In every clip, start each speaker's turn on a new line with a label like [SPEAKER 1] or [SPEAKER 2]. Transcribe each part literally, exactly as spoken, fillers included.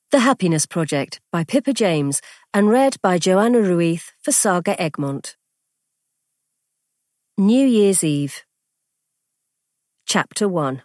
[SPEAKER 1] The Happiness Project by Pippa James and read by Joanna Ruiz for Saga Egmont. New Year's Eve. Chapter one.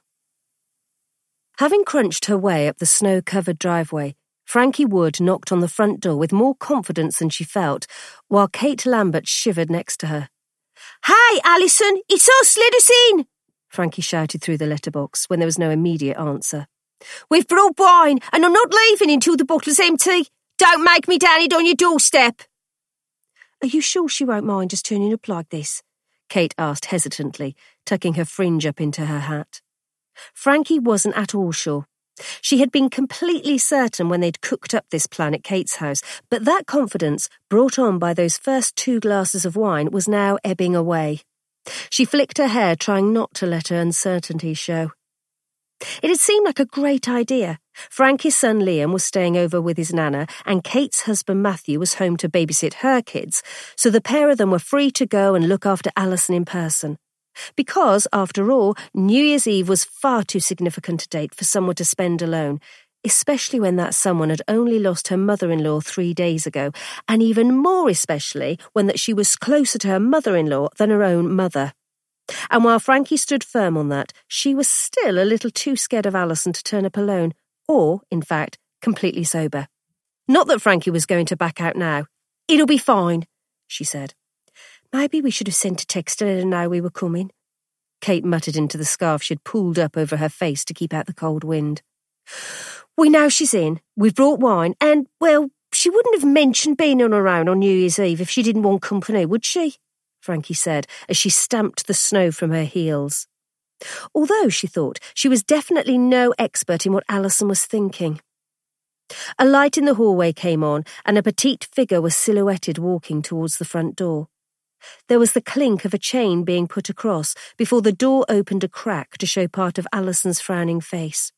[SPEAKER 1] Having crunched her way up the snow-covered driveway, Frankie Wood knocked on the front door with more confidence than she felt, while Kate Lambert shivered next to her.
[SPEAKER 2] "Hi, Alison, it's us, let us in!"
[SPEAKER 1] Frankie shouted through the letterbox when there was no immediate answer.
[SPEAKER 2] "We've brought wine, and I'm not leaving until the bottle's empty. Don't make me down it on your doorstep."
[SPEAKER 1] "Are you sure she won't mind us turning up like this?" Kate asked hesitantly, tucking her fringe up into her hat. Frankie wasn't at all sure. She had been completely certain when they'd cooked up this plan at Kate's house, but that confidence, brought on by those first two glasses of wine, was now ebbing away. She flicked her hair, trying not to let her uncertainty show. It had seemed like a great idea. Frankie's son Liam was staying over with his nana, and Kate's husband Matthew was home to babysit her kids, so the pair of them were free to go and look after Alison in person. Because, after all, New Year's Eve was far too significant a date for someone to spend alone, especially when that someone had only lost her mother-in-law three days ago, and even more especially when that she was closer to her mother-in-law than her own mother. And while Frankie stood firm on that, she was still a little too scared of Alison to turn up alone, or, in fact, completely sober. Not that Frankie was going to back out now.
[SPEAKER 2] "It'll be fine," she said.
[SPEAKER 1] "Maybe we should have sent a text to let her know we were coming," Kate muttered into the scarf she'd pulled up over her face to keep out the cold wind.
[SPEAKER 2] "We know she's in, we've brought wine, and, well, she wouldn't have mentioned being on her own on New Year's Eve if she didn't want company, would she?" Frankie said as she stamped the snow from her heels. Although, she thought, she was definitely no expert in what Alison was thinking. A light in the hallway came on, and a petite figure was silhouetted walking towards the front door. There was the clink of a chain being put across before the door opened a crack to show part of Alison's frowning face.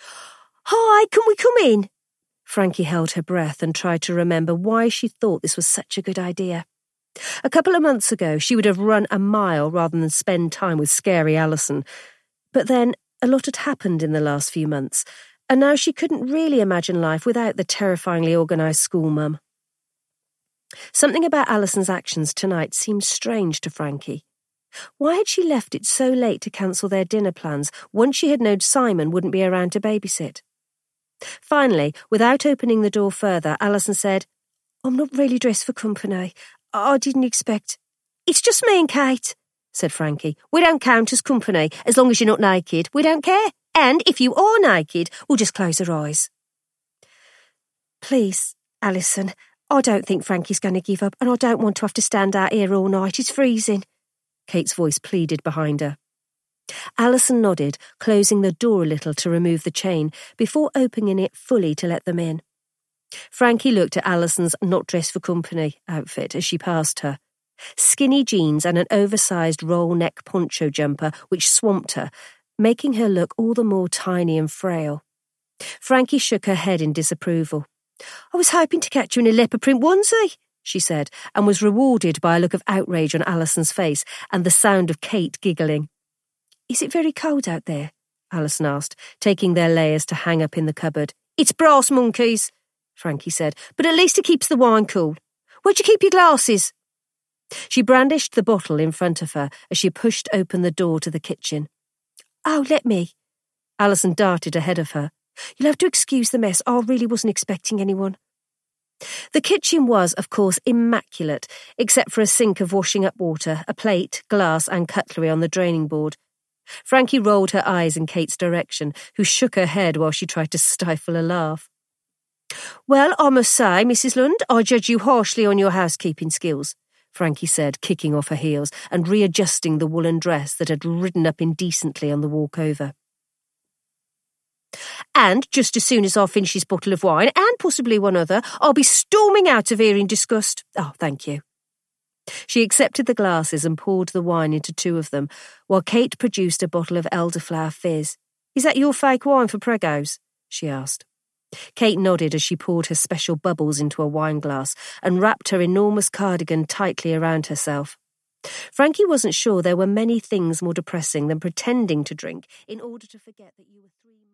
[SPEAKER 2] "Hi, can we come in?"
[SPEAKER 1] Frankie held her breath and tried to remember why she thought this was such a good idea. A couple of months ago, she would have run a mile rather than spend time with scary Alison. But then, a lot had happened in the last few months, and now she couldn't really imagine life without the terrifyingly organised school mum. Something about Alison's actions tonight seemed strange to Frankie. Why had she left it so late to cancel their dinner plans once she had known Simon wouldn't be around to babysit? Finally, without opening the door further, Alison said, "I'm not really dressed for company. I didn't expect—"
[SPEAKER 2] "It's just me and Kate," said Frankie. "We don't count as company, as long as you're not naked. We don't care. And if you are naked, we'll just close our eyes."
[SPEAKER 1] "Please, Alison, I don't think Frankie's going to give up, and I don't want to have to stand out here all night. It's freezing," Kate's voice pleaded behind her. Alison nodded, closing the door a little to remove the chain, before opening it fully to let them in. Frankie looked at Alison's not-dressed-for-company outfit as she passed her. Skinny jeans and an oversized roll-neck poncho jumper which swamped her, making her look all the more tiny and frail. Frankie shook her head in disapproval.
[SPEAKER 2] "I was hoping to catch you in a leopard print onesie,"
[SPEAKER 1] she said, and was rewarded by a look of outrage on Alison's face and the sound of Kate giggling. "Is it very cold out there?" Alison asked, taking their layers to hang up in the cupboard.
[SPEAKER 2] "It's brass monkeys," Frankie said, "but at least it keeps the wine cool. Where'd you keep your glasses?"
[SPEAKER 1] She brandished the bottle in front of her as she pushed open the door to the kitchen.
[SPEAKER 2] "Oh, let me."
[SPEAKER 1] Alison darted ahead of her.
[SPEAKER 2] "You'll have to excuse the mess. I really wasn't expecting anyone."
[SPEAKER 1] The kitchen was, of course, immaculate, except for a sink of washing up water, a plate, glass, and cutlery on the draining board. Frankie rolled her eyes in Kate's direction, who shook her head while she tried to stifle a laugh.
[SPEAKER 2] "Well, I must say, Missus Lund, I judge you harshly on your housekeeping skills," Frankie said, kicking off her heels and readjusting the woolen dress that had ridden up indecently on the walk over. "And just as soon as I finish this bottle of wine, and possibly one other, I'll be storming out of here in disgust. Oh, thank you."
[SPEAKER 1] She accepted the glasses and poured the wine into two of them, while Kate produced a bottle of elderflower fizz. "Is that your fake wine for pregos?" she asked. Kate nodded as she poured her special bubbles into a wine glass and wrapped her enormous cardigan tightly around herself. Frankie wasn't sure there were many things more depressing than pretending to drink in order to forget that you were three